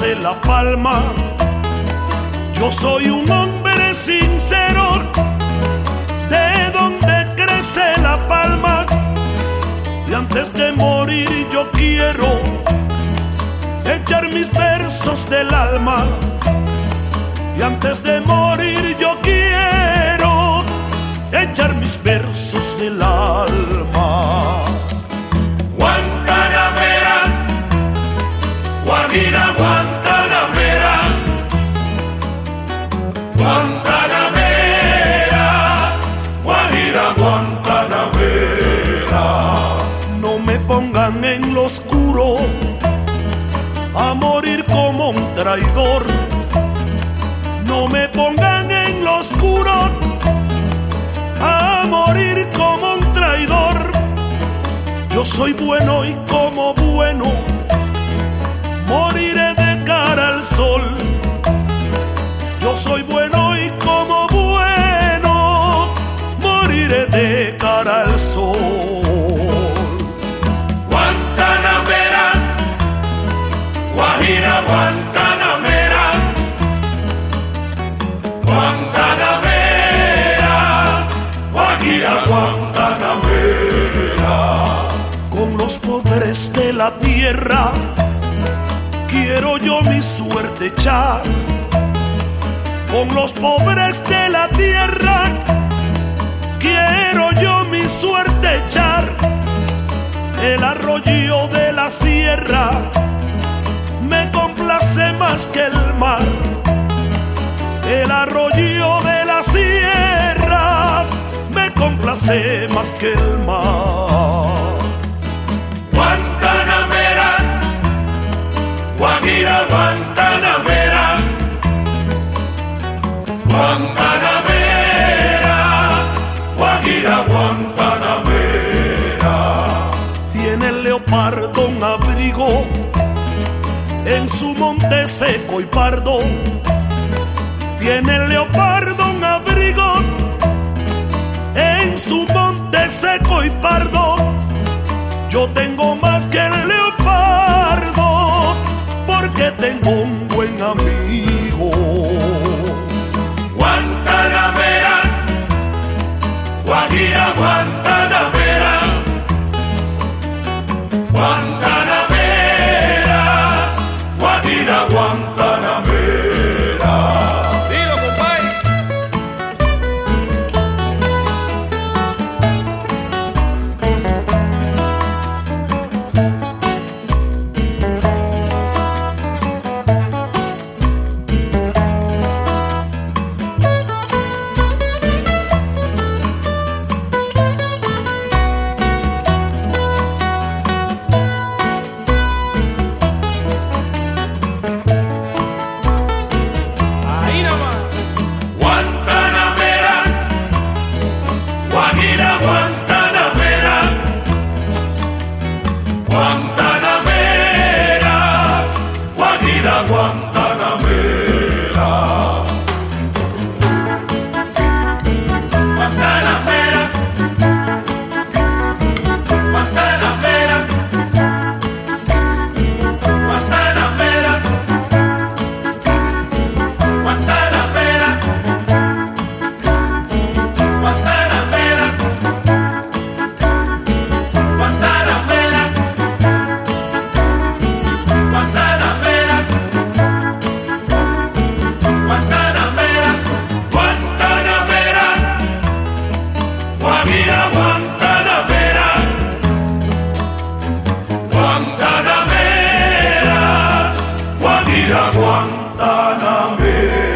de La Palma. Yo soy un hombre sincero, de donde crece la palma. Y antes de morir yo quiero echar mis versos del alma. Y antes de morir yo quiero echar mis versos del alma. Guantanamera, Guajira, Guantanamera, Guantanamera, Guajira, Guantanamera. No me pongan en lo oscuro a morir como un traidor. No me pongan en lo oscuro a morir como un traidor. Yo soy bueno y como bueno moriré de cara al sol. Yo soy bueno y como bueno moriré de cara al sol. Guantanamera, Guajira, Guantanamera, Guantanamera, Guajira, Guantanamera. Con los pobres de la tierra quiero yo mi suerte echar. Con los pobres de la tierra quiero yo mi suerte echar. El arroyo de la sierra me complace más que el mar. El arroyo de la sierra me complace más que el mar. Guantanamera, Guajira, Guantanamera, Guantanamera, Guajira, Guantanamera. Tiene el leopardo un abrigo en su monte seco y pardo. Tiene el leopardo un abrigo en su monte seco y pardo. Yo tengo más que el leopardo porque tengo un buen amigo. Guantanamera, Guajira, Guantanamera, Guantanamera, Guajira, Guantanamera. Dilo, compadre. Ahí nomás. Guantanamera, Guajira, Guantanamera, Guantanamera, Guajira, Guantanamera. Guantanamera, Guantanamera, Guantanamera, Guantanamera, Guantanamera, Guantanamera, Guantanamera, Guantanamera, Guantanamera, Guajira, Guantanamera, Guantanamera, Guajira, Guantanamera.